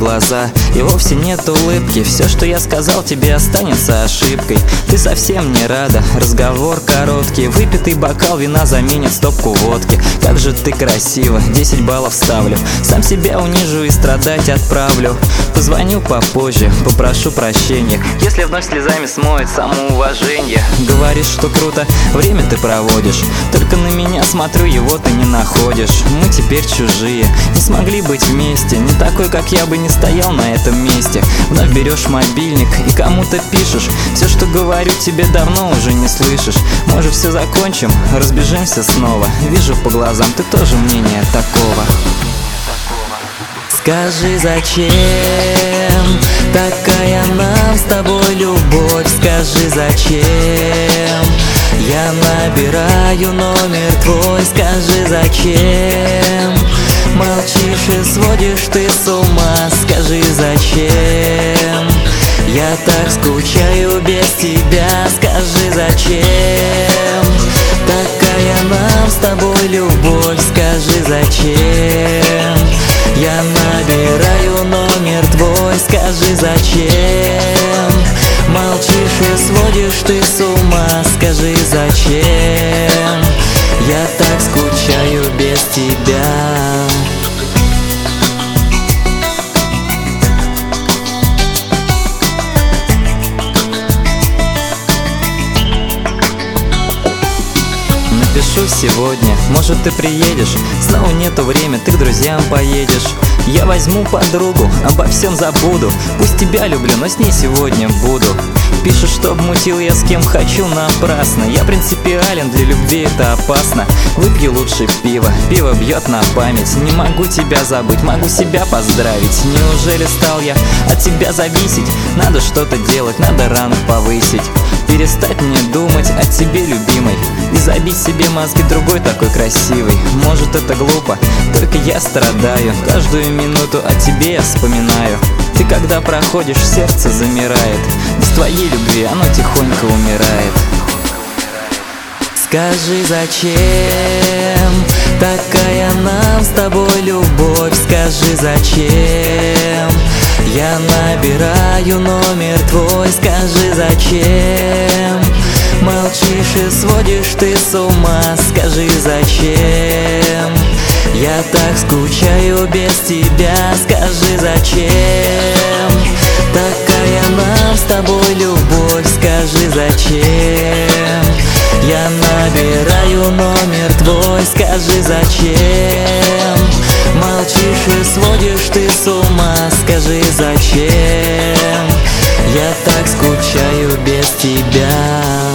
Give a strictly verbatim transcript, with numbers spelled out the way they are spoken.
глаза, и вовсе нет улыбки. Все, что я сказал, тебе останется ошибкой. Ты совсем не рада, разговор короткий. Выпитый бокал вина заменит стопку водки. Как же ты красива, десять баллов ставлю. Сам себя унижу и страдать отправлю. Позвоню попозже, попрошу прощения, если вновь слезами смоет самоуважение. Говоришь, что круто время ты проводишь, только на меня смотрю, его ты не находишь. Мы теперь чужие, не смогли быть вместе. Не такой, как я, бы не стоял на этом месте. Вновь берешь мобильник и кому-то пишешь. Все, что говорю, тебе давно уже не слышишь. Может, все закончим, разбежимся снова. Вижу по глазам, ты тоже мнения такого. Скажи, зачем такая нам с тобой любовь? Скажи, зачем я набираю номер твой? Скажи, зачем молчишь и сводишь ты с ума? Скажи, зачем я так скучаю без тебя? Скажи, зачем такая нам с тобой любовь? Скажи, зачем я набираю номер твой? Скажи, зачем молчишь и сводишь ты с ума? Скажи, зачем я так скучаю без тебя? Напишу сегодня, может, ты приедешь. Снова нету времени, ты к друзьям поедешь. Я возьму подругу, обо всем забуду. Пусть тебя люблю, но с ней сегодня буду. Пишешь, что мутил я с кем хочу напрасно. Я принципиален, для любви это опасно. Выпью лучше пиво, пиво бьет на память. Не могу тебя забыть, могу себя поздравить. Неужели стал я от тебя зависеть? Надо что-то делать, надо ранг повысить. Перестать мне думать о тебе, любимой, и забить себе мозги другой такой красивой. Может, это глупо, только я страдаю. Каждую минуту о тебе я вспоминаю. Ты когда проходишь, сердце замирает. Без твоей любви оно тихонько умирает. Скажи, зачем такая нам с тобой любовь? Скажи, зачем я набираю номер твой? Скажи, зачем молчишь и сводишь ты с ума? Скажи, зачем я так скучаю без тебя? Скажи, зачем такая нам с тобой любовь? Скажи, зачем я набираю номер твой? Скажи, зачем молчишь и сводишь ты с ума? Скажи, зачем я так скучаю без тебя?